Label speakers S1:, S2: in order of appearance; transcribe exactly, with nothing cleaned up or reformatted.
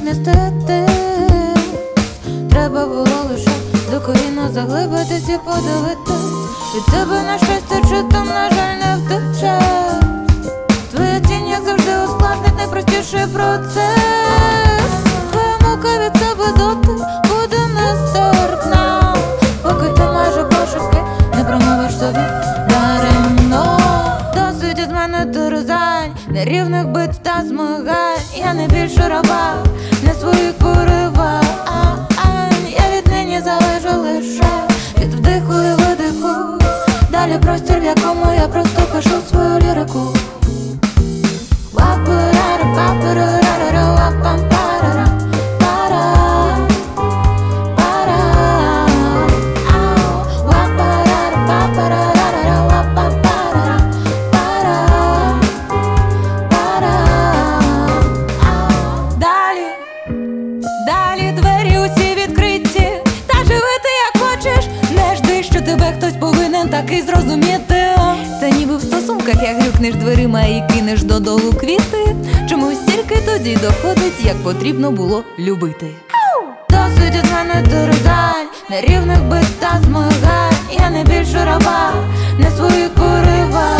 S1: не стати. Треба було лише докорінно заглибитись і подивитись від себе на щастя, чи там, на жаль, не втечеш. Твоя тінь, як завжди, ускладнить найпростіший процес. Твоя мука від себе доти буде нестерпна, поки ти майже пошепки не промовиш собі даремно. Досить із мене терзань, нерівних бит та змагань. Я не більше раба, не своїх поривань. Я віднині залежу лише від вдиху і видиху. Далі простір, в якому я просто пишу свою лірику. Далі двері усі відкриті, та живи ти як хочеш. Не жди, що тебе хтось повинен таки зрозуміти. Це ніби в стосунках, як грюкнеш дверима і кинеш додолу квіти. Чомусь тільки тоді доходить, як потрібно було любити. Досить із мене терзань, нерівних бит та змагань. Я не більше раба, не своїх поривань.